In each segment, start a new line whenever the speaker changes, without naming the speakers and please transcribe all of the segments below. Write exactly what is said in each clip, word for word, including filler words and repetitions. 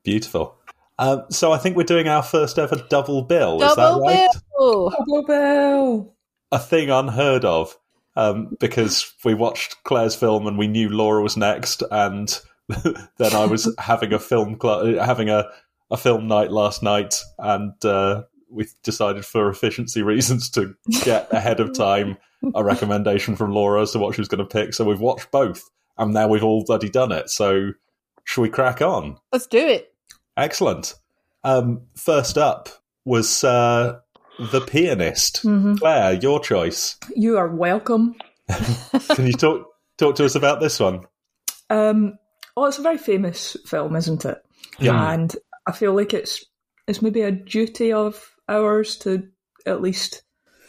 Beautiful. Um, so I think we're doing our first ever double bill.
Double
Is that right?
bill.
Double bill.
A thing unheard of, um, because we watched Claire's film and we knew Laura was next, and then I was having a film cl- having a, a film night last night, and uh, we decided for efficiency reasons to get ahead of time a recommendation from Laura as to what she was going to pick. So we've watched both, and now we've all bloody done it. So shall we crack on?
Let's do it.
Excellent. Um, first up was uh, The Pianist.
Mm-hmm.
Claire, your choice.
You are welcome.
Can you talk talk to us about this one?
Um, well, it's a very famous film, isn't it?
Yeah.
And I feel like it's it's maybe a duty of ours to at least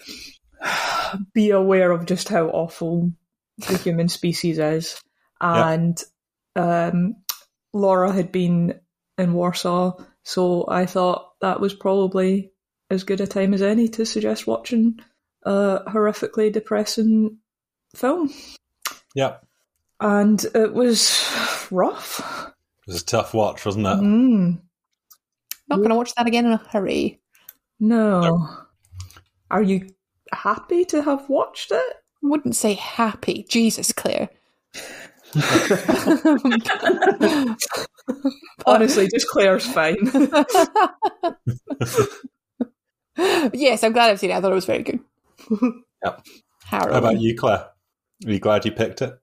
be aware of just how awful the human species is. And yeah. um, Laura had been in Warsaw, so I thought that was probably as good a time as any to suggest watching a horrifically depressing film.
Yeah.
And it was rough.
It was a tough watch, wasn't it?
Mm.
Not going to watch that again in a hurry.
No.
no.
Are you happy to have watched it?
I wouldn't say happy. Jesus, Claire.
Honestly, just Claire's fine.
Yes, I'm glad I've seen it. I thought it was very good.
Yep.
Harrowing.
How about you, Claire? Are you glad you picked it?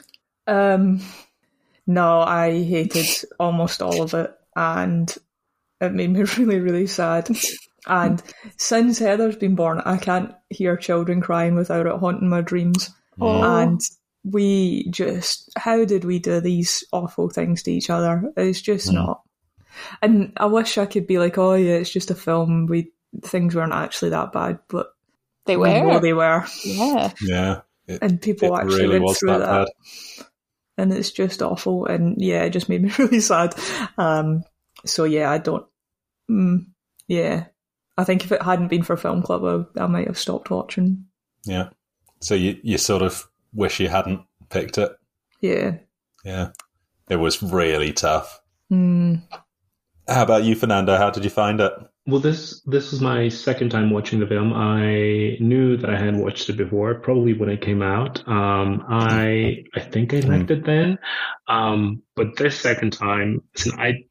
Um, no, I hated almost all of it, and it made me really, really sad. And since Heather's been born, I can't hear children crying without it haunting my dreams.
Oh.
And we just, how did we do these awful things to each other? It's just mm. not. And I wish I could be like, oh yeah, it's just a film. We things weren't actually that bad, but
they
we
were.
know they were.
Yeah,
yeah. It,
and people actually
really
went through that, that.
Bad.
And it's just awful. And yeah, it just made me really sad. Um, so yeah, I don't. Mm, yeah, I think if it hadn't been for Film Club, I, I might have stopped watching.
Yeah. So you you sort of wish you hadn't picked it.
Yeah.
Yeah. It was really tough.
Mm.
How about you, Fernando? How did you find it?
Well, this this was my second time watching the film. I knew that I had watched it before, probably when it came out. Um, I I think I liked it then, um, but this second time, I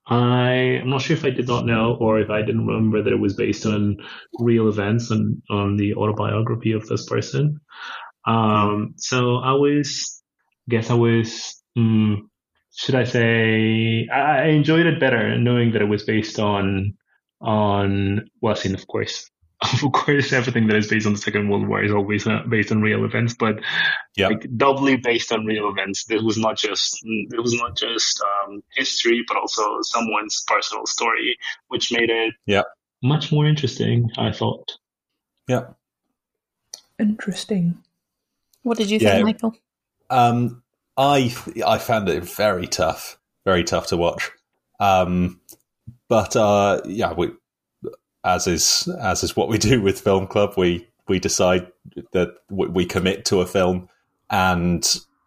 I I'm not sure if I did not know or if I didn't remember that it was based on real events and on the autobiography of this person. Um, so I was, I guess I was. Um, should I say I, I enjoyed it better knowing that it was based on. on well seen of course of course everything that is based on the Second World War is always uh, based on real events, but
yep.
like doubly based on real events. This was not just it was not just um, history, but also someone's personal story, which made it
yep.
much more interesting, I thought.
Yeah.
Interesting.
What did you
yeah.
think, Michael?
Um, I I found it very tough, very tough to watch. Um, But uh, yeah, we, as is as is what we do with Film Club, we we decide that we, we commit to a film, and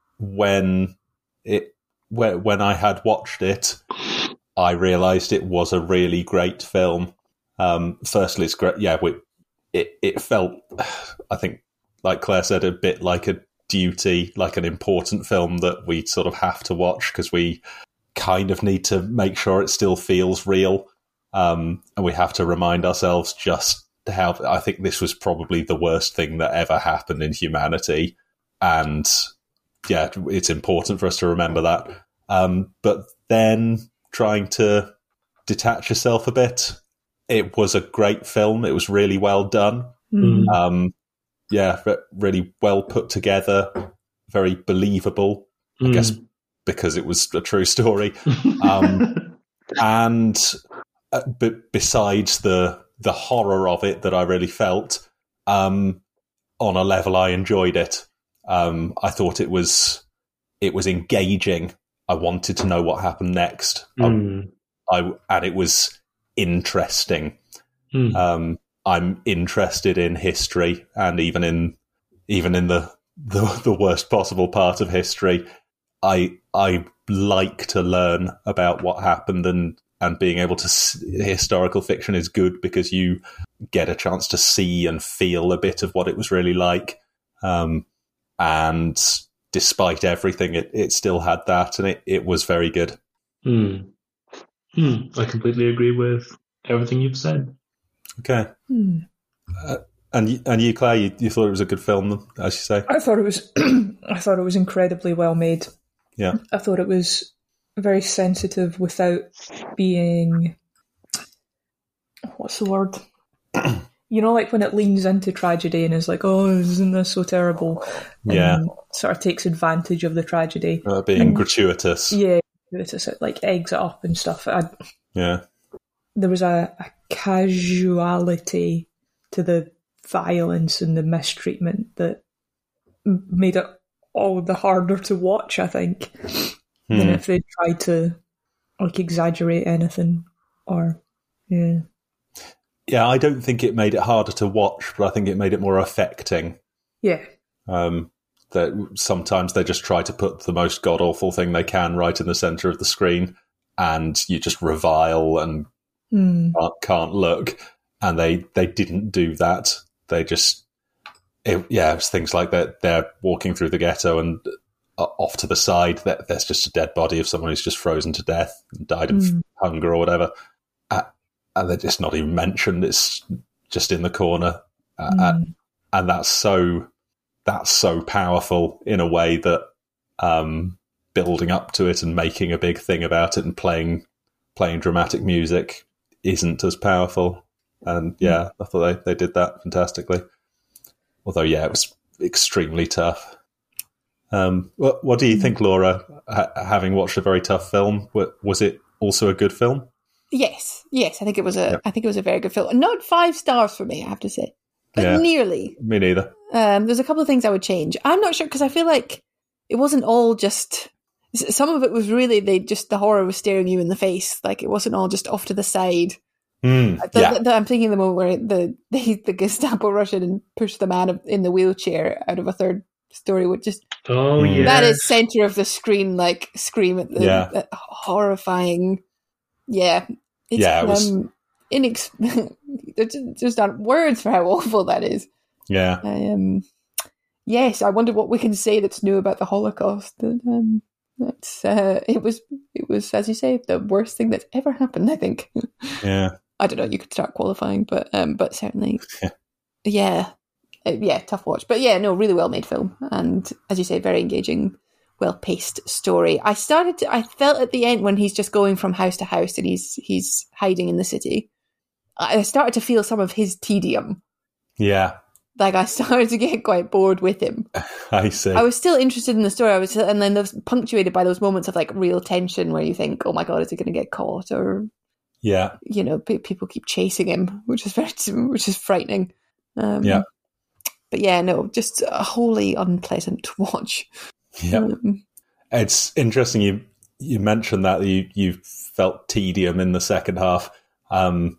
when it when, when I had watched it, I realised it was a really great film. Um, firstly, it's great. Yeah, we, it it felt, I think, like Claire said, a bit like a duty, like an important film that we sort of have to watch because we kind of need to make sure it still feels real. Um, and we have to remind ourselves just how I think this was probably the worst thing that ever happened in humanity. And yeah, it's important for us to remember that. Um, but then trying to detach yourself a bit, it was a great film. It was really well done.
Mm.
Um, yeah, really well put together, very believable, mm. I guess, because it was a true story. Um, and uh, but besides the the horror of it that I really felt, um, on a level I enjoyed it. Um, I thought it was it was engaging. I wanted to know what happened next.
Mm.
I, I and it was interesting.
Mm.
Um, I'm interested in history, and even in even in the, the the worst possible part of history, I I like to learn about what happened and and being able to s- historical fiction is good because you get a chance to see and feel a bit of what it was really like. Um, and despite everything, it, it still had that, and it, it was very good.
Hmm. Hmm. I completely agree with everything you've said.
Okay.
Hmm.
Uh, and y- and you, Claire, you, you thought it was a good film, as you say?
I thought it was. I thought it was incredibly well made.
Yeah.
I thought it was very sensitive without being. What's the word? You know, like when it leans into tragedy and is like, "Oh, isn't this so terrible?" And
Yeah.
sort of takes advantage of the tragedy.
Uh, being gratuitous.
Yeah, it's just, like eggs it up and stuff. I,
Yeah.
there was a, a casuality to the violence and the mistreatment that m- made it all the harder to watch, I think, than
Hmm.
if they tried to like exaggerate anything or yeah.
Yeah, I don't think it made it harder to watch, but I think it made it more affecting.
Yeah.
Um, that sometimes they just try to put the most god-awful thing they can right in the centre of the screen, and you just revile and
Mm.
can't, can't look. And they, they didn't do that. They just, it, yeah, it's things like that. They're walking through the ghetto, and uh, off to the side, there, there's just a dead body of someone who's just frozen to death and died of
Mm.
hunger or whatever. Uh, and they're just not even mentioned. It's just in the corner. Uh,
Mm.
and, and that's so, that's so powerful in a way that um, building up to it and making a big thing about it and playing, playing dramatic music isn't as powerful. And yeah, I thought they, they did that fantastically. Although, yeah, it was extremely tough. Um, what, what do you think, Laura, ha- having watched a very tough film? wa- Was it also a good film?
Yes, yes, I think it was a.
Yep.
I think it was a very good film. Not five stars for me, I have to say, but
Yeah.
nearly.
Me neither.
Um, there's a couple of things I would change. I'm not sure because I feel like it wasn't all just. Some of it was really they just the horror was staring you in the face. Like it wasn't all just off to the side.
Mm,
The-
yeah,
the- the- I'm thinking the moment where the the, the Gestapo rush in and push the man in the wheelchair out of a third story would just
Oh,
Mm.
yeah.
that is center of the screen, like scream at the
Yeah.
that horrifying. Yeah, it's,
Yeah, it was-
Um, inex- there's just- there's not words for how awful that is.
yeah.
Um, yes, I wonder what we can say that's new about the Holocaust. That, um, that's uh, it was it was as you say the worst thing that's ever happened. I think.
Yeah.
I don't know. You could start qualifying, but um, but certainly,
Yeah.
yeah, Uh, yeah, tough watch. But yeah, no, really well made film, and as you say, very engaging, well paced story. I started. To, I felt at the end when he's just going from house to house and he's he's hiding in the city. I started to feel some of his tedium.
Yeah.
Like I started to get quite bored with him.
I see.
I was still interested in the story. I was, and then those punctuated by those moments of like real tension where you think, "Oh my god, is he going to get caught?" Or
yeah.
you know, pe- people keep chasing him, which is very, which is frightening. Um,
Yeah.
But yeah, no, just a wholly unpleasant to watch.
Yeah.
Um,
It's interesting you you mentioned that you you felt tedium in the second half. Um,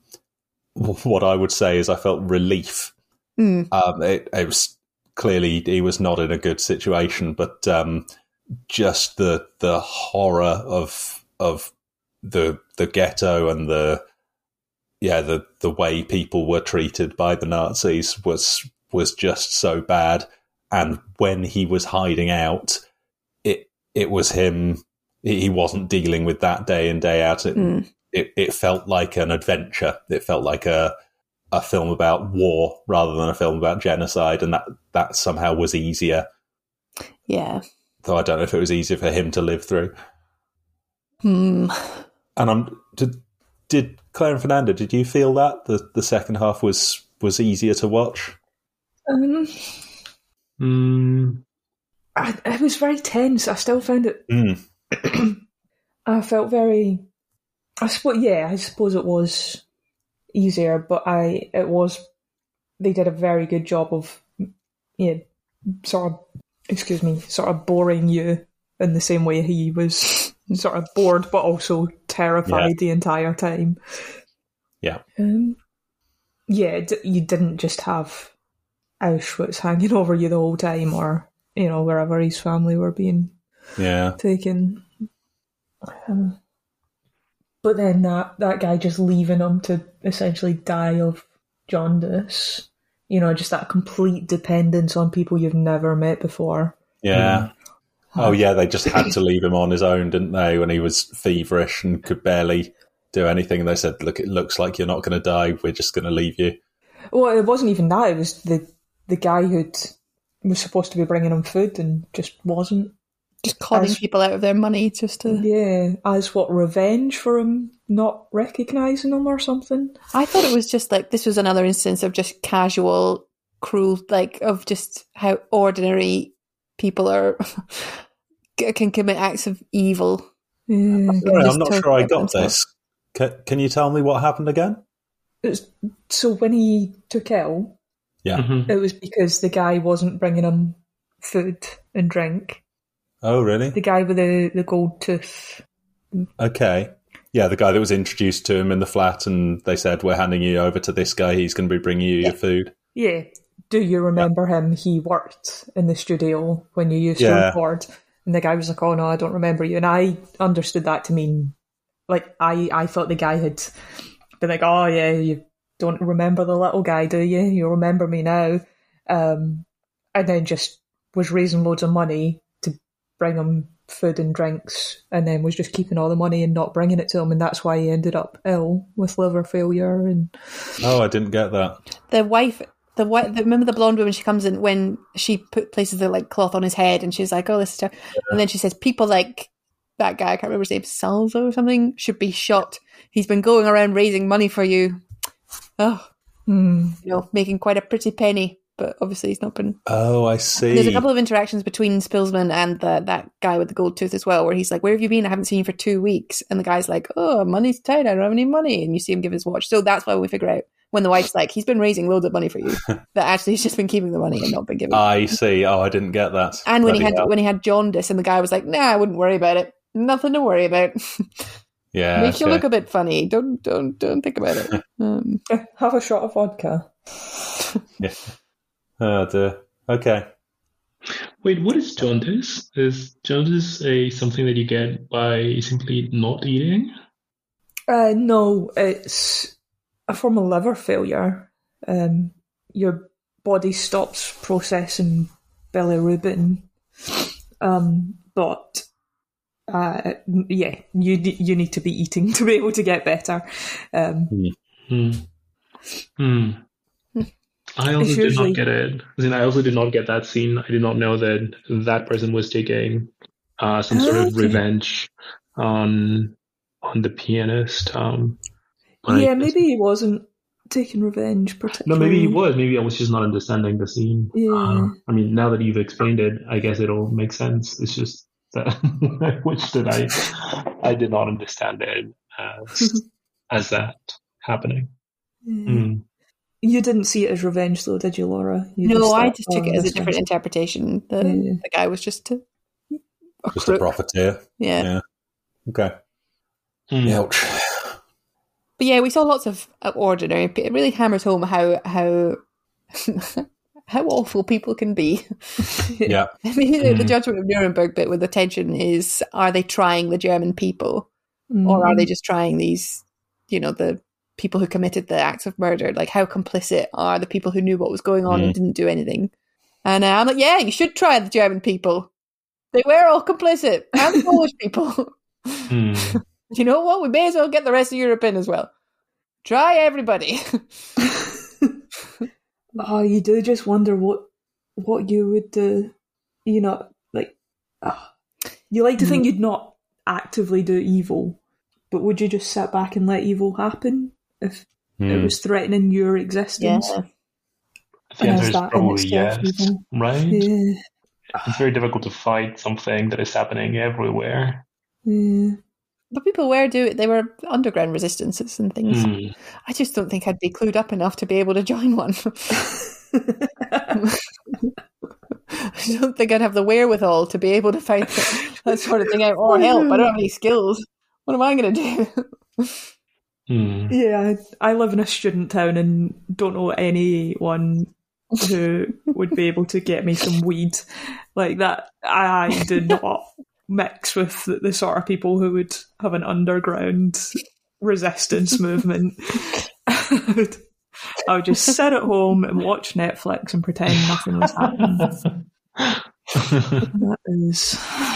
what I would say is I felt relief.
mm,
Um, it, it was clearly he was not in a good situation, but um, just the the horror of of the the ghetto and the yeah the the way people were treated by the Nazis was was just so bad. And when he was hiding out, it it was him. He wasn't dealing with that day in day out. It
mm,
it, it felt like an adventure. It felt like a a film about war rather than a film about genocide, and that that somehow was easier.
yeah.
Though I don't know if it was easier for him to live through.
Hmm.
And I'm did, did Claire and Fernanda, did you feel that the the second half was was easier to watch?
Um,
Mm,
I, it was very tense. I still found it.
Mm.
I felt very. I suppose, yeah, I suppose it was easier, but I it was. They did a very good job of, yeah, sort of, excuse me, sort of boring you in the same way he was sort of bored, but also terrified
Yeah.
the entire time.
Yeah.
Um, yeah, d- you didn't just have Auschwitz hanging over you the whole time, or you know wherever his family were being
Yeah.
taken. Um, but then that, that guy just leaving him to essentially die of jaundice. You know, just that complete dependence on people you've never met before.
Yeah.
Mm.
Oh, yeah, they just had to leave him on his own, didn't they, when he was feverish and could barely do anything. And they said, look, it looks like you're not going to die. We're just going to leave you.
Well, it wasn't even that. It was the, the guy who was supposed to be bringing him food and just wasn't.
Just conning
As-
people out of their money just to...
Yeah, as what, revenge for him not recognising him or something?
I thought it was just like, this was another instance of just casual, cruel, like, of just how ordinary people are, can commit acts of evil.
Yeah.
Sorry, I'm
just
not
totally
sure I
get
got
themselves.
this. Can, can you tell me what happened again?
It's, so when he took ill,
Yeah.
Mhm.
it was because the guy wasn't bringing him food and drink.
Oh, really?
The guy with the, the gold tooth.
Okay. Yeah, the guy that was introduced to him in the flat, and they said, we're handing you over to this guy. He's going to be bringing you your food.
Yeah. Do you remember him? He worked in the studio when you used
Yeah.
to record. And the guy was like, oh no, I don't remember you. And I understood that to mean, like, I, I thought the guy had been like, oh yeah, you don't remember the little guy, do you? You remember me now. Um, and then just was raising loads of money to bring him food and drinks, and then was just keeping all the money and not bringing it to him. And that's why he ended up ill with liver failure. And
Oh, I didn't get that.
The wife, the wife, remember the blonde woman, she comes in when she put places the like cloth on his head and she's like, oh, this is terrible. And then she says, people like that guy, I can't remember his name, Salzo or something, should be shot. He's been going around raising money for you. Oh,
mm,
you know, making quite a pretty penny. But obviously he's not been...
Oh, I see.
There's a couple of interactions between Spilsman and the, that guy with the gold tooth as well, where he's like, where have you been? I haven't seen you for two weeks. And the guy's like, oh, money's tight. I don't have any money. And you see him give his watch. So that's why we figure out when the wife's like, he's been raising loads of money for you. That actually he's just been keeping the money and not been giving it.
I see. Oh, I didn't get that.
And when he
Bloody
had
hell.
when he had jaundice and the guy was like, nah, I wouldn't worry about it. Nothing to worry about.
Yeah,
Makes you
okay.
look a bit funny. Don't don't don't think about it. Um,
have a shot of vodka.
Yeah. Oh, dear. Okay.
Wait, what is jaundice? Is jaundice a something that you get by simply not eating?
Uh, no, it's a form of liver failure. Um, your body stops processing bilirubin, um, but uh, yeah, you you need to be eating to be able to get better. Um,
Hmm. Hmm. I also
It's
did
usually-
not get it. As in, I also did not get that scene. I did not know that that person was taking uh, some sort of
Okay.
revenge on on the pianist. Um, but I
yeah,
guess-
maybe he wasn't taking revenge
No,
particularly.
maybe he was. Maybe I was just not understanding the scene.
Yeah.
Uh, I mean, now that you've explained it, I guess it'll make sense. It's just that I wish that I I did not understand it as as that happening.
Yeah.
Mm.
You didn't see it as revenge, though, did you, Laura? You
no, I
thought,
just took
oh,
it as a
this
different
one's-
interpretation. The,
Yeah.
the guy was just a, a
Just a
crook.
profiteer.
Yeah.
Yeah. Okay.
Mm.
Ouch.
But yeah, we saw lots of uh, ordinary. It really hammers home how how how awful people can be.
Yeah.
I mean, the, the
Mhm.
judgment of Nuremberg bit with the tension is: are they trying the German people,
Mm.
or are they just trying these, you know, the people who committed the acts of murder? Like, how complicit are the people who knew what was going on and didn't do anything? And uh, I'm like, yeah, you should try the German people. They were all complicit, and the Polish people.
Mm.
You know what? We may as well get the rest of Europe in as well. Try everybody.
Oh, you do just wonder what what you would do. You know, like, ah. You like to think you'd not actively do evil, but would you just sit back and let evil happen if it
Hmm.
was threatening your existence?
Yeah.
The
And
answer
is
is
that in
probably
itself
yes,
evil?
right?
Yeah,
It's very difficult to fight something that is happening everywhere.
yeah.
But people were doing, they were underground resistances and things.
Mm.
I just don't think I'd be clued up enough to be able to join one. I don't think I'd have the wherewithal to be able to fight that sort of thing out. Oh, help, I don't have any skills. What am I going to do?
Mm.
Yeah, I, I live in a student town and don't know anyone who would be able to get me some weed like that. I do not mix with the, the sort of people who would have an underground resistance movement. I would, I would just sit at home and watch Netflix and pretend nothing was happening. That is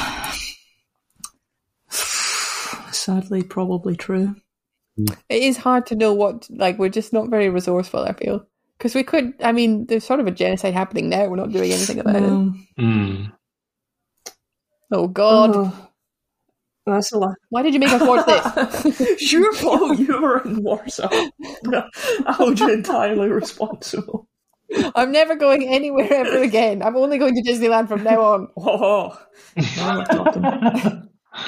sadly probably true.
It is hard to know what, like, we're just not very resourceful, I feel. Because we could, I mean, there's sort of a genocide happening now. We're not doing anything about
No.
it.
Mm.
Oh, God.
Oh, that's a lot.
Why did you make us watch this?
Your fault, you were in Warsaw. I hold you entirely responsible.
I'm never going anywhere ever again. I'm only going to Disneyland from now on.
Oh, now we're talking.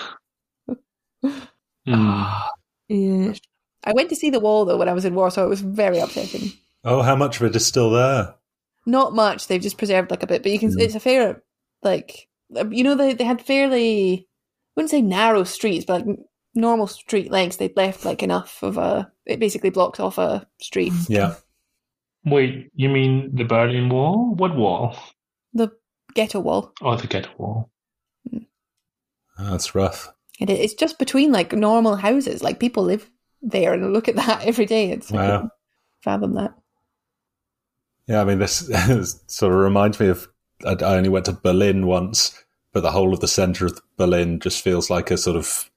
Mm.
Yeah.
I went to see the wall, though, when I was in Warsaw. It was very upsetting.
Oh, how much of it is still there?
Not much. They've just preserved, like, a bit. But you can. Mm. It's a fair, like, you know, they, they had fairly, I wouldn't say narrow streets, but, like, normal street lengths. They'd left, like, enough of a, it basically blocked off a street.
Yeah.
Wait, you mean the Berlin Wall? What wall?
The ghetto wall.
Oh, the ghetto wall.
Oh, that's rough.
And it's just between, like, normal houses. Like, people live there and look at that every day. It's
wow.
I couldn't fathom that.
Yeah, I mean, this sort of reminds me of, I, I only went to Berlin once, but the whole of the centre of Berlin just feels like a sort of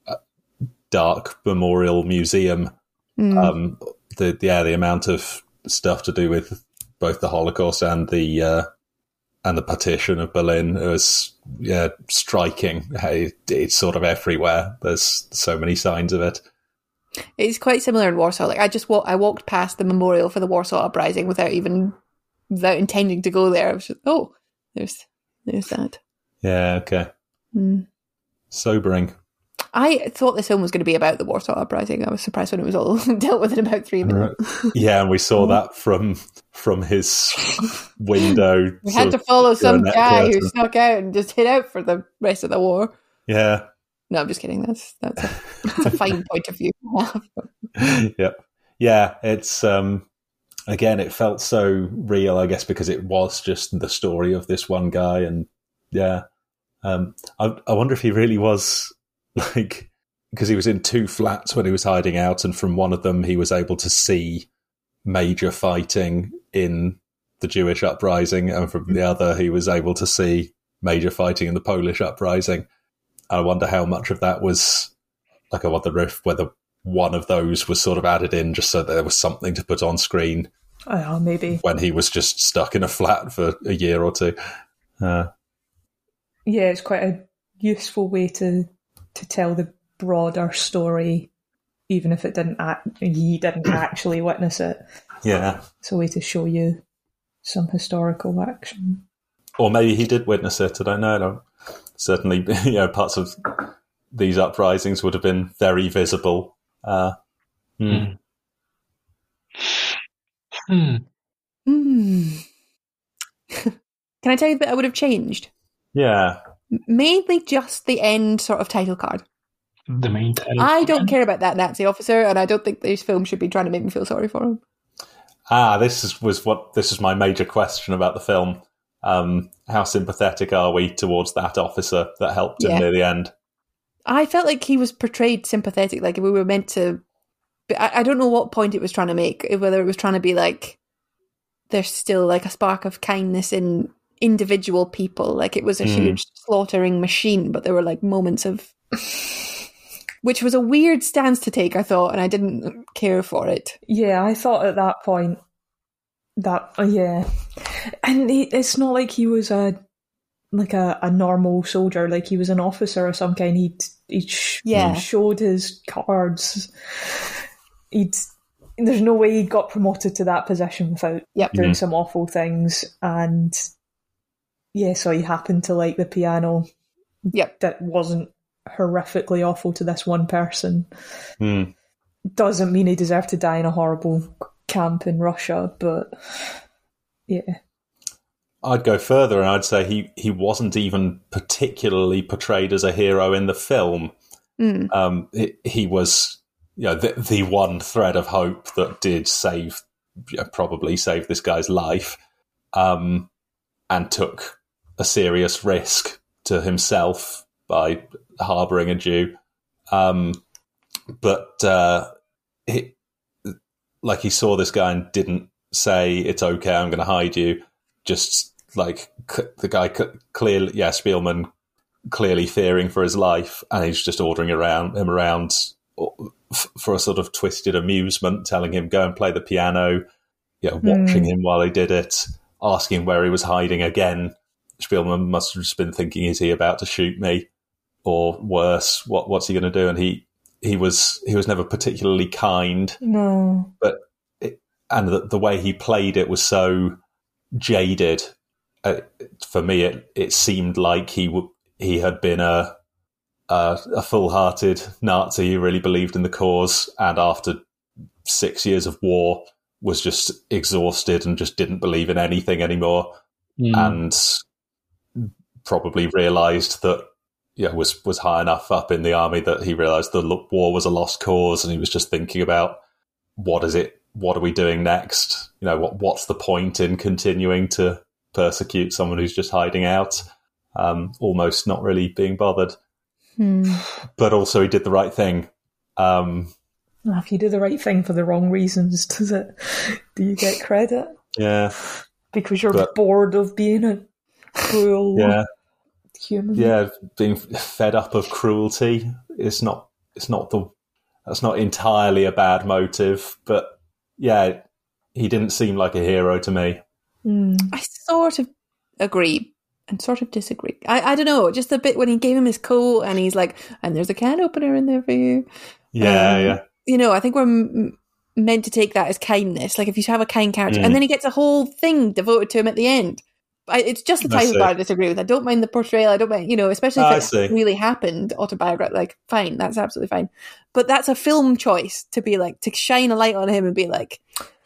dark memorial museum.
Mm.
Um, the yeah, the amount of stuff to do with both the Holocaust and the uh, and the partition of Berlin was yeah striking. Hey, it's sort of everywhere. There's so many signs of it.
It's quite similar in Warsaw. Like I just wa- I walked past the memorial for the Warsaw Uprising without even without intending to go there. I was just, oh, there's there's that.
Yeah. Okay.
Mm.
Sobering.
I thought this film was going to be about the Warsaw Uprising. I was surprised when it was all dealt with in about three minutes.
Yeah, and we saw that from from his window.
We had to follow some guy who snuck out and just hid out for the rest of the war.
Yeah.
No, I'm just kidding. That's that's a, that's a fine point of view.
Yep. Yeah, it's um again, it felt so real, I guess, because it was just the story of this one guy, and yeah, um, I, I wonder if he really was like, because he was in two flats when he was hiding out, and from one of them he was able to see major fighting in the Jewish uprising, and from the other he was able to see major fighting in the Polish uprising. I wonder how much of that was, like, I wonder if whether one of those was sort of added in just so there was something to put on screen.
Oh, maybe.
When he was just stuck in a flat for a year or two. Uh,
yeah, it's quite a useful way to to tell the broader story, even if it didn't act, he didn't actually witness it.
Yeah.
It's a way to show you some historical action.
Or maybe he did witness it, I don't know. I don't, certainly, you know, parts of these uprisings would have been very visible. Uh, hmm.
Hmm.
Hmm. Can I tell you that I would have changed?
Yeah.
Mainly just the end sort of title card.
The main title.
I don't care about that Nazi officer, and I don't think this film should be trying to make me feel sorry for him.
Ah, this is, was what this is my major question about the film. Um, how sympathetic are we towards that officer that helped him
Yeah.
near the end?
I felt like he was portrayed sympathetic, like we were meant to. But I, I don't know what point it was trying to make, whether it was trying to be like there's still like a spark of kindness in individual people, like it was a mm. huge slaughtering machine, but there were like moments of, which was a weird stance to take, I thought, and I didn't care for it.
Yeah, I thought at that point that uh, yeah, and he, it's not like he was a like a, a normal soldier, like he was an officer of some kind. He'd he sh-
yeah.
showed his cards. He'd there's no way he got promoted to that position without
yep.
doing
mm-hmm.
some awful things. And yeah, so he happened to like the piano.
Yep,
that wasn't horrifically awful to this one person.
Mm.
Doesn't mean he deserved to die in a horrible camp in Russia, but yeah.
I'd go further and I'd say he, he wasn't even particularly portrayed as a hero in the film.
Mm.
Um, he, he was, you know, the, the one thread of hope that did save, you know, probably save this guy's life, um, and took a serious risk to himself by harbouring a Jew. Um, but uh, he, like he saw this guy and didn't say, it's okay, I'm going to hide you. Just like c- the guy c- clearly, yeah, Spielman clearly fearing for his life, and he's just ordering around him around f- for a sort of twisted amusement, telling him go and play the piano, you know, watching mm. him while he did it, asking where he was hiding again. Spielman must have just been thinking, is he about to shoot me? Or worse, what what's he going to do? And he, he was he was never particularly kind.
No.
But it, and the, the way he played it was so jaded. Uh, for me, it, it seemed like he w- he had been a, a a full-hearted Nazi who really believed in the cause, and after six years of war was just exhausted and just didn't believe in anything anymore, mm. and probably realised that yeah was was high enough up in the army that he realised the war was a lost cause, and he was just thinking about what is it, what are we doing next? You know, what what's the point in continuing to persecute someone who's just hiding out? Um, almost not really being bothered.
Hmm.
But also he did the right thing. Um,
if you do the right thing for the wrong reasons, does it? Do you get credit?
Yeah.
Because you're
but,
bored of being a cruel
yeah.
human.
Yeah, being fed up of cruelty is not. It's not the. That's not entirely a bad motive, but yeah, he didn't seem like a hero to me.
Mm.
I sort of agree and sort of disagree. I, I don't know, just the bit when he gave him his coat and he's like, and there's a can opener in there for you.
Yeah,
um,
yeah.
You know, I think we're m- meant to take that as kindness. Like if you have a kind character, mm. and then he gets a whole thing devoted to him at the end. I, it's just the type of part I disagree with. I don't mind the portrayal. I don't mind, you know, especially if
oh,
it really happened, autobiographical. Like, fine, that's absolutely fine. But that's a film choice to be like, to shine a light on him and be like,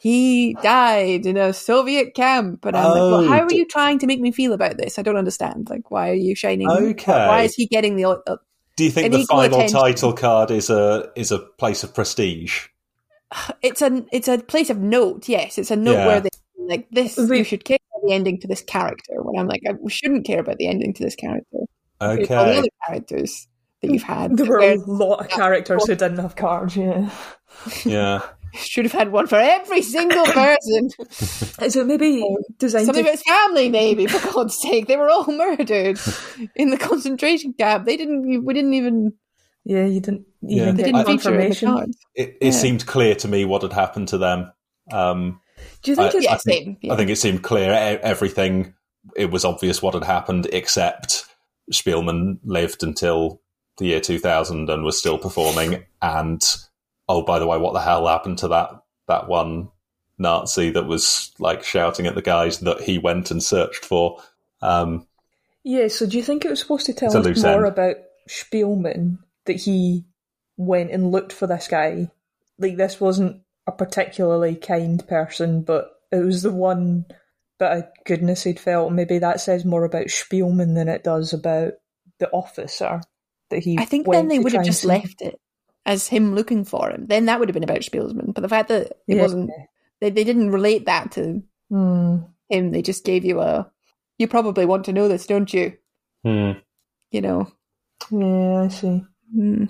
he died in a Soviet camp. And I'm oh, like, well, how are you trying to make me feel about this? I don't understand. Like, why are you shining?
Okay.
Why is he getting the... Uh,
Do you think the final attention? Title card is a is a place of prestige?
It's a, it's a place of note, yes. It's a note
yeah.
where they like, this, we, you should care about the ending to this character. When I'm like, I, we shouldn't care about the ending to this character.
Okay.
All the other characters that you've had.
There were a lot of characters who didn't have cards, yeah.
Yeah.
Should have had one for every single person.
Is it maybe designed
Something
to...
about his family, maybe, for God's sake. They were all murdered in the concentration camp. They didn't, we didn't even...
Yeah, you didn't even
yeah.
get
didn't
confirmation.
It, it yeah. seemed clear to me what had happened to them. Um,
Do you think
I,
it's...
Yeah,
I think,
same. Yeah.
I think it seemed clear. Everything, it was obvious what had happened, except Spielman lived until the year two thousand and was still performing. And, oh, by the way, what the hell happened to that, that one Nazi that was like shouting at the guys that he went and searched for? Um,
yeah, so do you think it was supposed to tell us more end. about Spielman, that he went and looked for this guy? Like, this wasn't a particularly kind person, but it was the one bit of goodness he'd felt. Maybe that says more about Spielman than it does about the officer that he
I think then they would have just left it as him looking for him. Then that would have been about Spielman. But the fact that it
yeah.
wasn't, they, they didn't relate that to
mm.
him. They just gave you a, you probably want to know this, don't you?
Mm.
You know.
Yeah, I see.
Mm.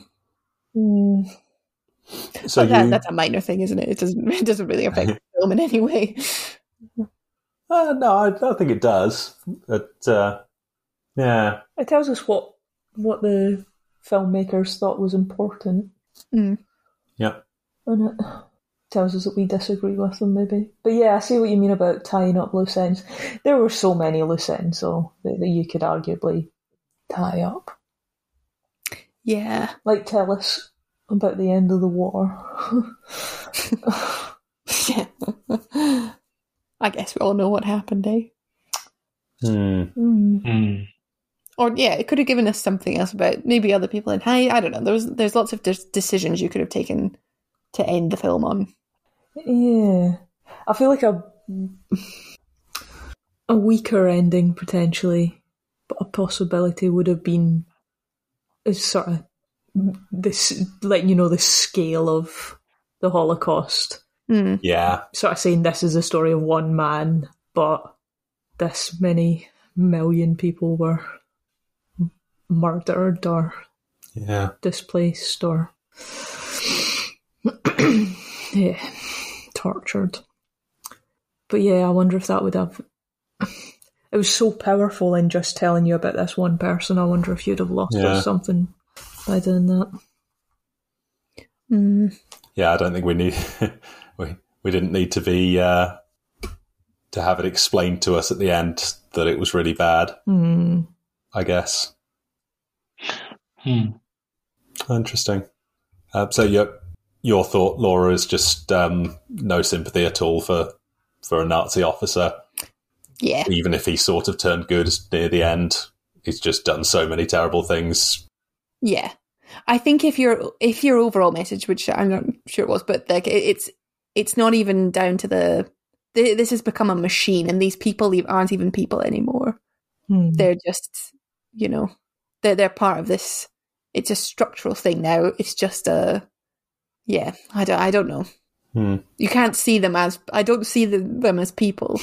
Mm.
So
but that,
you...
that's a minor thing, isn't it? It doesn't, it doesn't really affect the film in any way.
Uh, no, I don't think it does. But, uh, yeah.
It tells us what what the filmmakers thought was important.
Mm.
Yeah.
And it tells us that we disagree with them, maybe. But yeah, I see what you mean about tying up loose ends. There were so many loose ends, though, that, that you could arguably tie up.
Yeah.
Like, tell us about the end of the war.
Yeah. I guess we all know what happened, eh?
Mm.
Mm.
Mm.
Or yeah, it could have given us something else about maybe other people in high. I don't know. There's there's lots of de- decisions you could have taken to end the film on.
Yeah, I feel like a a weaker ending potentially, but a possibility would have been a sort of this, letting you know the scale of the Holocaust.
Mm.
Yeah,
sort of saying this is a story of one man, but this many million people were murdered or
Yeah.
displaced or yeah, tortured. But yeah, I wonder if that would have... It was so powerful in just telling you about this one person. I wonder if you'd have lost
Yeah.
or something by doing that.
Mm.
Yeah, I don't think we need we we didn't need to be uh, to have it explained to us at the end that it was really bad.
Mm.
I guess.
Hmm.
Interesting. Uh, so your your thought, Laura, is just um, no sympathy at all for for a Nazi officer,
Yeah.
even if he sort of turned good near the end. He's just done so many terrible things.
Yeah. I think if your if your overall message, which I'm not sure it was, but like it- it's it's not even down to the th- this has become a machine, and these people e- aren't even people anymore.
Hmm.
They're just, you know, they're they're part of this. It's a structural thing now. It's just a yeah. I don't I don't know.
Hmm.
You can't see them as I don't see them, them as people.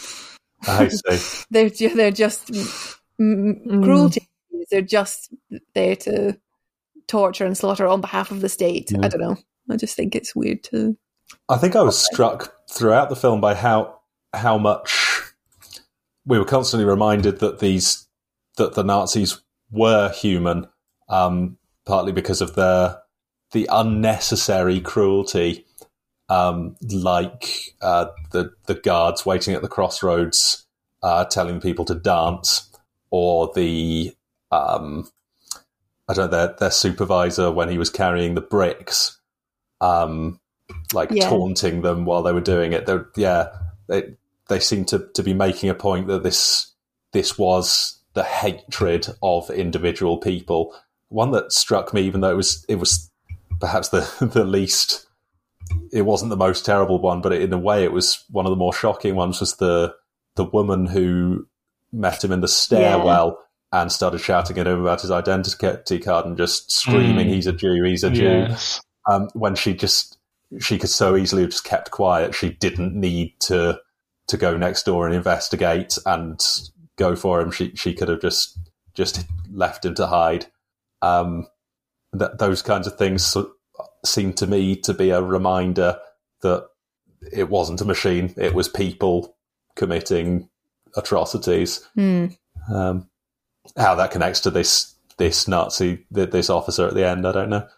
I see.
they're ju- they're just mm,
Mm.
cruelty. They're just there to torture and slaughter on behalf of the state.
Yeah.
I don't know. I just think it's weird to.
I think I was struck throughout the film by how how much we were constantly reminded that these that the Nazis were human, um, partly because of their the unnecessary cruelty, um, like uh, the the guards waiting at the crossroads, uh, telling people to dance, or the um, I don't know their their supervisor when he was carrying the bricks. Um, like
Yeah.
taunting them while they were doing it. They're, yeah, they they seem to, to be making a point that this this was the hatred of individual people. One that struck me, even though it was it was perhaps the the least, it wasn't the most terrible one, but in a way it was one of the more shocking ones. Was the the woman who met him in the stairwell and started shouting at him about his identity card and just screaming,
Mm.
"He's a Jew! He's a Jew!"
Yes.
Um, when she just she could so easily have just kept quiet. She didn't need to to go next door and investigate and go for him. She she could have just just left him to hide. Um, that those kinds of things so- seem to me to be a reminder that it wasn't a machine; it was people committing atrocities.
Hmm.
Um, how that connects to this this Nazi this officer at the end, I don't know.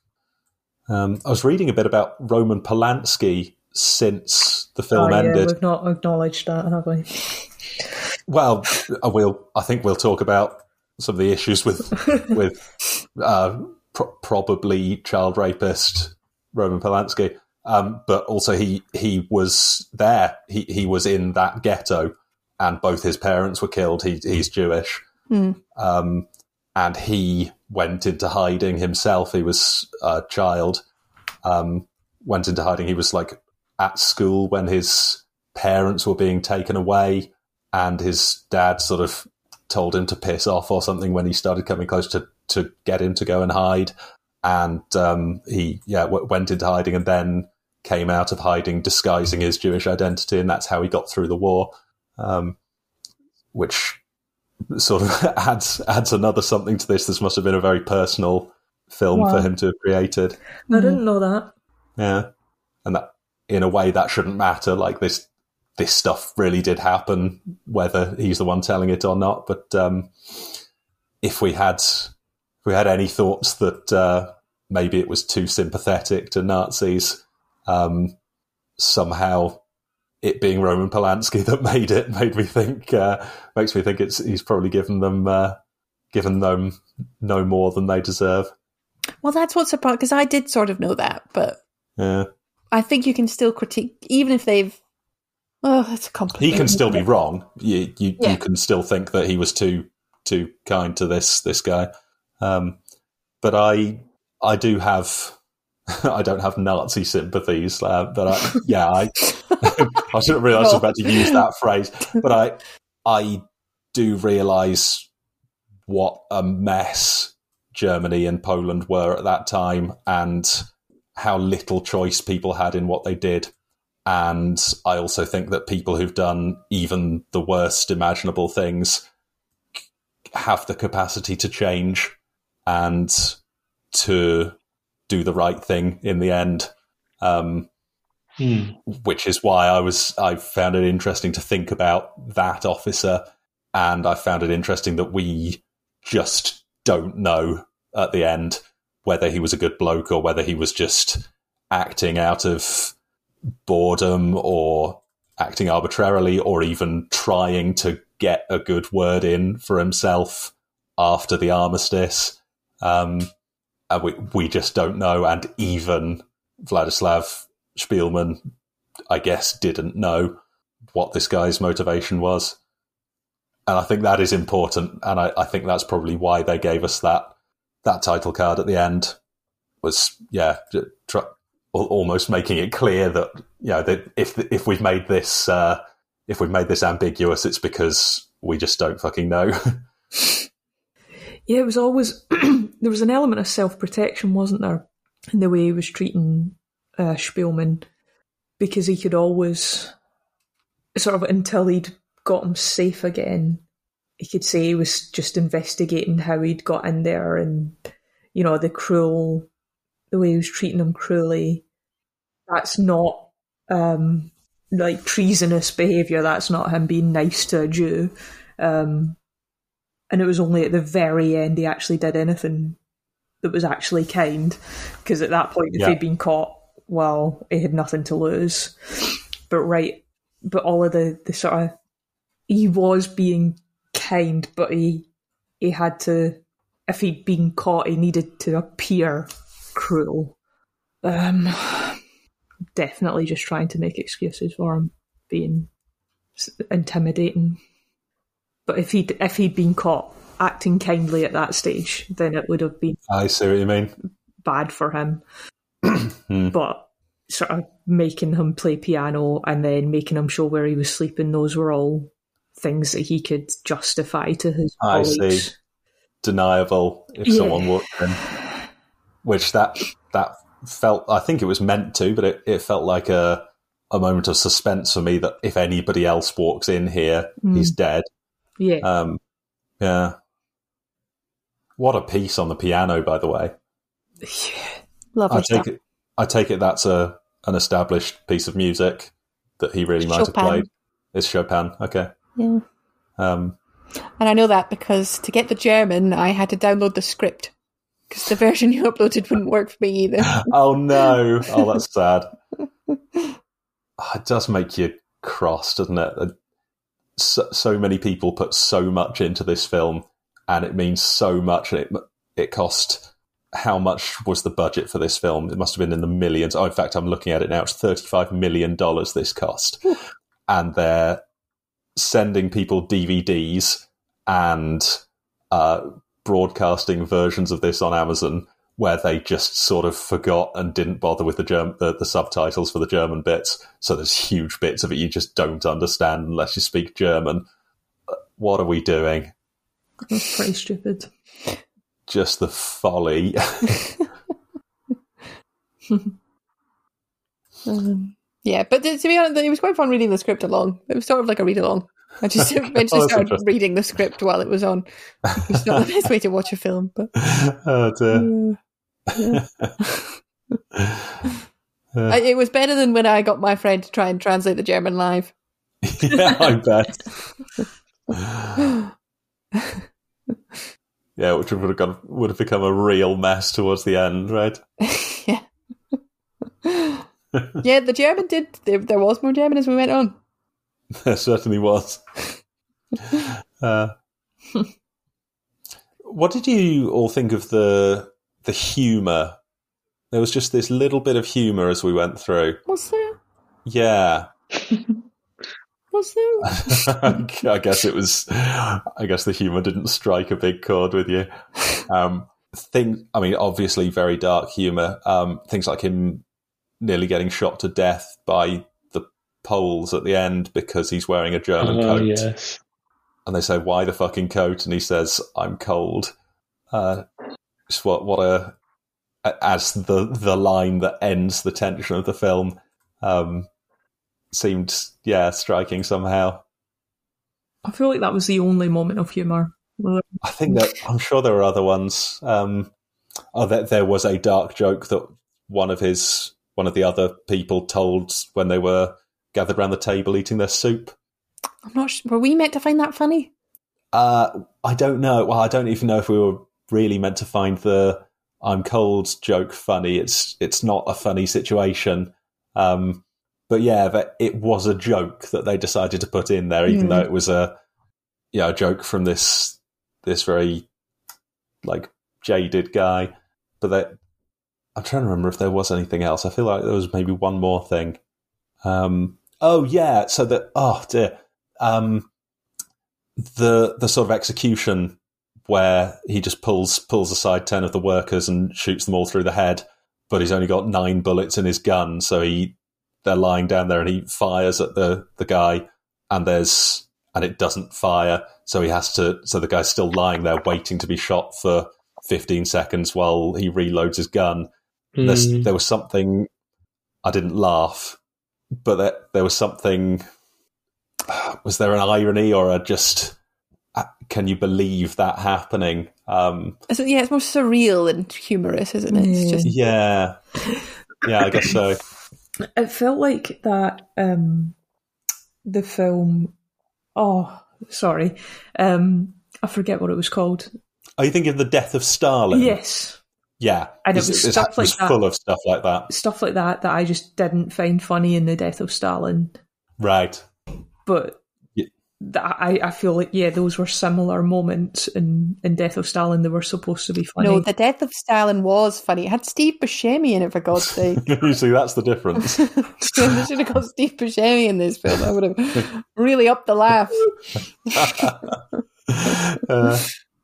Um, I was reading a bit about Roman Polanski since the film
Oh, yeah,
ended.
we've not acknowledged that, have we?
Well, I will. I think we'll talk about some of the issues with with uh, pro- probably child rapist Roman Polanski, um, but also he he was there. He he was in that ghetto, and both his parents were killed. He he's Jewish,
Hmm.
um, and he went into hiding himself. He was a child. Um, went into hiding. He was like at school when his parents were being taken away, and his dad sort of told him to piss off or something when he started coming close to, to get him to go and hide. And um, he, yeah, w- went into hiding and then came out of hiding disguising his Jewish identity, and that's how he got through the war, um, which sort of adds adds another something to this. This must have been a very personal film
Wow.
for him to have created.
I didn't know that.
Yeah, and that in a way that shouldn't matter. Like this, this stuff really did happen, whether he's the one telling it or not. But um, if we had, if we had any thoughts that uh, maybe it was too sympathetic to Nazis, um, somehow it being Roman Polanski that made it made me think uh, makes me think it's he's probably given them uh, given them no more than they deserve.
Well, that's what's surprising, because I did sort of know that, but
Yeah.
I think you can still critique, even if they've. Oh, that's complicated.
He can still be wrong. You you,
Yeah.
you can still think that he was too too kind to this this guy. Um, but I I do have I don't have Nazi sympathies. Uh, but I, yeah, I I didn't realise I was about to use that phrase. But I I do realise what a mess Germany and Poland were at that time, and how little choice people had in what they did. And I also think that people who've done even the worst imaginable things have the capacity to change and to do the right thing in the end. Um,
Hmm.
Which is why I was I found it interesting to think about that officer, and I found it interesting that we just don't know at the end whether he was a good bloke or whether he was just acting out of boredom or acting arbitrarily or even trying to get a good word in for himself after the armistice. Um, and we, we just don't know, and even Vladislav Spielman, I guess, didn't know what this guy's motivation was. And I think that is important, and I, I think that's probably why they gave us that that title card at the end, was, yeah, tr- almost making it clear that, you know, that if if we've made this uh, if we've made this ambiguous, it's because we just don't fucking know.
Yeah, it was always there was an element of self-protection, wasn't there, in the way he was treating uh, Spielman, because he could always sort of, until he'd got him safe again, he could say he was just investigating how he'd got in there, and, you know, the cruel, the way he was treating him cruelly. That's not um, like treasonous behaviour. That's not him being nice to a Jew. Um, and it was only at the very end he actually did anything that was actually kind, because at that point, if
Yeah.
he'd been caught, well, he had nothing to lose. But right, but all of the, the sort of, he was being kind, but he he had to, if he'd been caught, he needed to appear cruel. Um, definitely just trying to make excuses for him being intimidating. But if he'd, if he'd been caught acting kindly at that stage, then it would have been
I see what you mean.
bad for him.
Hmm.
But sort of making him play piano and then making him show where he was sleeping, those were all things that he could justify to his
I
colleagues.
see. Deniable if
Yeah.
someone walked in. Which that that felt, I think it was meant to, but it, it felt like a a moment of suspense for me that if anybody else walks in here,
Mm.
he's dead.
Yeah.
Um, yeah. What a piece on the piano, by the way.
Lovely
I
stuff.
take it. I take it that's a an established piece of music that he really might have
Chopin.
played. It's Chopin. Okay.
Yeah.
Um,
And I know that because to get the German, I had to download the script, because the version you uploaded wouldn't work for me either.
oh no! Oh, that's sad. Oh, it does make you cross, doesn't it? So, so many people put so much into this film, and it means so much. And it it cost. How much was the budget for this film? It must have been in the millions. Oh, in fact, I'm looking at it now. It's thirty-five million dollars this cost. And they're sending people D V Ds and uh, broadcasting versions of this on Amazon where they just sort of forgot and didn't bother with the, Germ- the, the subtitles for the German bits. So there's huge bits of it you just don't understand unless you speak German. What are we doing?
That's pretty stupid.
Just the folly.
um, yeah, but to, to be honest, it was quite fun reading the script along. It was sort of like a read along. I just eventually
Oh, that's
started
interesting.
reading the script while it was on. It's not the best way to watch a film, but
oh dear.
yeah. I, it was better than when I got my friend to try and translate the German live.
Yeah, I bet. Yeah, which would have gone, would have become a real mess towards the end, right?
Yeah. Yeah, the German did. There, there was more German as we went on.
There certainly was. Uh, what did you all think of the the humour? There was just this little bit of humour as we went through.
Was there?
Yeah.
Was there?
I guess it was. I guess the humour didn't strike a big chord with you. Um, thing. I mean, obviously, very dark humour. Um, things like him nearly getting shot to death by the Poles at the end because he's wearing a German
Oh,
coat,
yes.
and they say, "Why the fucking coat?" And he says, "I'm cold." Uh, just what what a as the the line that ends the tension of the film. Um, seemed, yeah, striking somehow.
I feel like that was the only moment of humour. There
I think that I'm sure there are other ones. Um, oh, there, there was a dark joke that one of his one of the other people told when they were gathered around the table eating their soup.
I'm not sure. Were we meant to find that funny?
Uh, I don't know. Well, I don't even know if we were really meant to find the "I'm cold" joke funny. It's it's not a funny situation. Um, but yeah, that it was a joke that they decided to put in there, even
Mm.
though it was a yeah a joke from this this very like jaded guy. But that I'm trying to remember if there was anything else. I feel like there was maybe one more thing. Um, oh yeah, so that oh dear, um, the the sort of execution where he just pulls pulls aside ten of the workers and shoots them all through the head, but he's only got nine bullets in his gun, so he they're lying down there and he fires at the the guy, and there's and it doesn't fire, so he has to. So the guy's still lying there waiting to be shot for fifteen seconds while he reloads his gun.
Mm.
There was something, I didn't laugh, but there, there was something, was there an irony or a just, can you believe that happening? Um,
So, yeah, it's more surreal and humorous, isn't it? It's just
yeah. Yeah, I guess so.
It felt like that, um, the film, oh, sorry, um, I forget what it was called.
Are you thinking of The Death of Stalin?
Yes.
Yeah.
And it
It's-
was
it's-
stuff
it was
like that.
full of stuff like that.
Stuff like that that I just didn't find funny in The Death of Stalin.
Right.
But
Yeah.
th- I, I feel like, yeah, those were similar moments in, in Death of Stalin. They were supposed to be funny.
no. The Death of Stalin was funny. It had Steve Buscemi in it, for God's sake.
Usually that's the difference.
They should have got Steve Buscemi in this film. I would have really upped the laugh.
uh,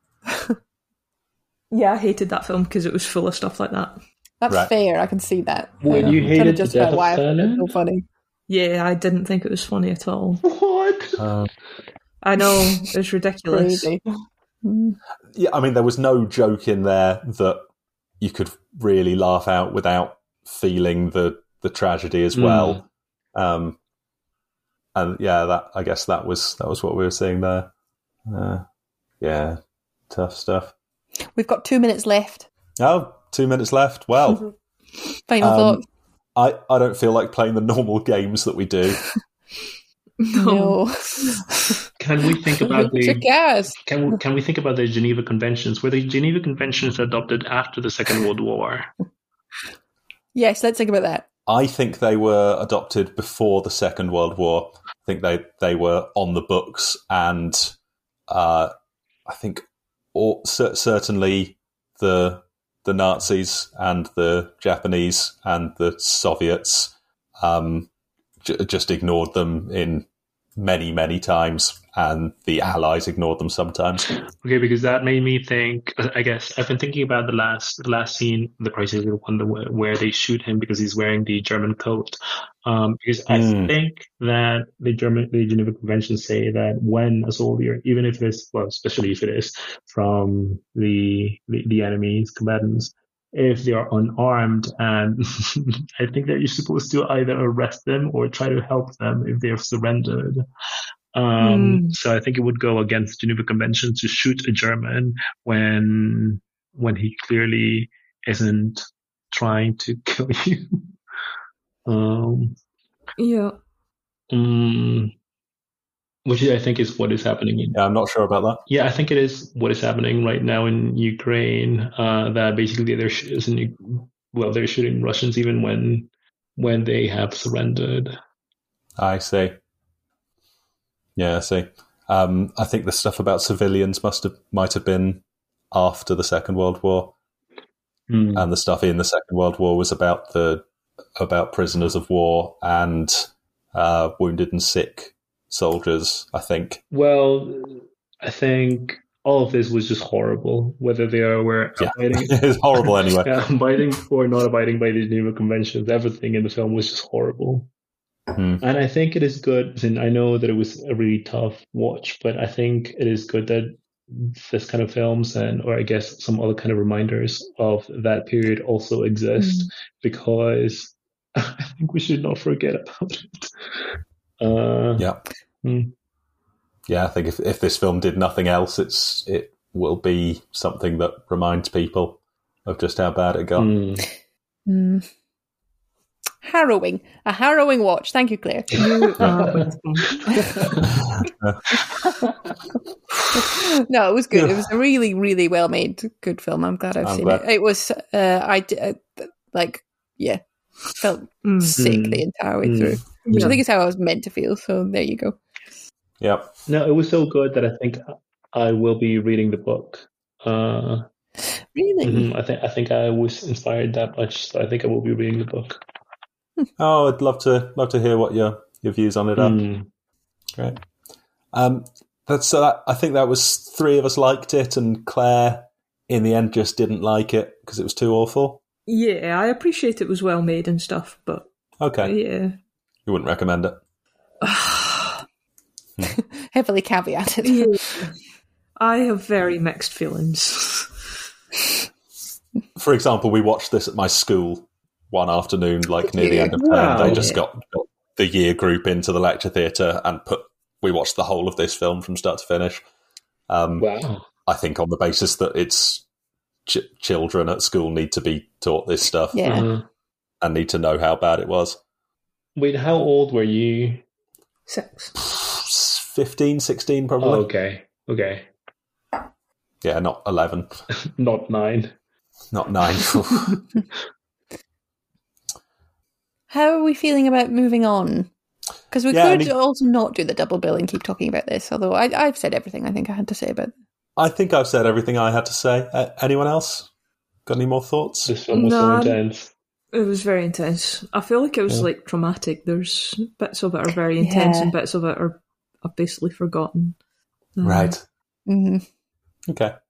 Yeah, I hated that film because it was full of stuff like that.
That's
Right.
fair. I can see that.
Wait,
Uh,
you
I'm trying to
hated The
justify
Death of
why I found it
Stalin?
so funny.
Yeah, I didn't think it was funny at all.
What?
um,
I know, it's ridiculous.
Crazy. Mm.
yeah, I mean, there was no joke in there that you could really laugh out without feeling the the tragedy as well. Um, and yeah, that I guess that was that was what we were seeing there. Uh, yeah, tough stuff.
We've got two minutes left.
Oh, two minutes left. Well,
Final
Um,
thoughts?
I, I don't feel like playing the normal games that we do.
No.
Can we think about
Took
the
gas.
can we, can we think about the Geneva Conventions? Were the Geneva Conventions adopted after the Second World War?
Yes, let's think about that.
I think they were adopted before the Second World War. I think they, they were on the books, and uh, I think all, cer- certainly the the Nazis and the Japanese and the Soviets um, j- just ignored them in many, many times, and the Allies ignored them sometimes.
Okay, because that made me think. I guess I've been thinking about the last the last scene, the Crisis of Wonder, where where they shoot him because he's wearing the German coat. Um, because I
Mm.
think that the German the Geneva Conventions say that when a soldier, even if it's well, especially if it is from the the, the enemy's combatants, if they are unarmed, and I think that you're supposed to either arrest them or try to help them if they have surrendered. Um,
Mm.
So I think it would go against the Geneva Convention to shoot a German when when he clearly isn't trying to kill you. um,
Yeah.
um, which I think is what is happening in.
Yeah, I'm not sure about that.
Yeah, I think it is what is happening right now in Ukraine. Uh, that basically they're shooting, well, they're shooting Russians even when when they have surrendered.
I see. Yeah, I see. Um, I think the stuff about civilians must have might have been after the Second World War,
Mm.
and the stuff in the Second World War was about the about prisoners of war and uh, wounded and sick soldiers. I think.
Well, I think all of this was just horrible. Whether they are were
Yeah,
abiding,
it's horrible anyway.
yeah, abiding or not abiding by the Geneva Conventions, everything in the film was just horrible.
Hmm.
And I think it is good. And I know that it was a really tough watch, but I think it is good that this kind of films and, or I guess some other kind of reminders of that period also exist, because I think we should not forget about it. Uh,
Yeah.
hmm.
Yeah, I think if if this film did nothing else, it's it will be something that reminds people of just how bad it got.
Mm.
Mm. Harrowing. A harrowing watch. Thank you, Claire.
You are welcome.
No, it was good. It was a really, really well made, good film. I'm glad I've
I'm
seen
glad.
it. It was, uh, I d- uh, like, yeah, felt
Mm.
sick
Mm.
the entire way
Mm.
through, which
Yeah.
I think is how I was meant to feel. So there you go.
Yep.
No, it was so good that I think I will be reading the book. Uh,
Really?
mhm, I think I think I was inspired that much, so I think I will be reading the book.
Oh, I'd love to love to hear what your, your views on it are.
Mm.
Great. Um, that's so. That, I think that was three of us liked it, and Claire, in the end, just didn't like it because it was too awful.
Yeah, I appreciate it was well made and stuff, but
Okay,
yeah.
you wouldn't recommend it.
Heavily caveated.
Yeah. I have very mixed feelings.
For example, we watched this at my school one afternoon, like near the end of term.
Wow.
They just got, got the year group into the lecture theatre and put. We watched the whole of this film from start to finish. Um,
Wow.
I think on the basis that it's ch- children at school need to be taught this stuff
Yeah.
Uh-huh.
and need to know how bad it was.
Wait, how old were you?
Six.
fifteen, sixteen probably.
Oh, okay. Okay.
Yeah, not eleven.
Not nine.
Not nine.
How are we feeling about moving on? Because we
Yeah, I
could
mean-
also not do the double bill and keep talking about this, although I, I've said everything I think I had to say about it.
I think I've said everything I had to say. Uh, anyone else got any more thoughts?
This film was so
No.
intense.
It was very intense. I feel like it was
Yeah.
like traumatic. There's bits of it are very intense
Yeah.
and bits of it are, are basically forgotten. Um,
Right.
hmm
Okay.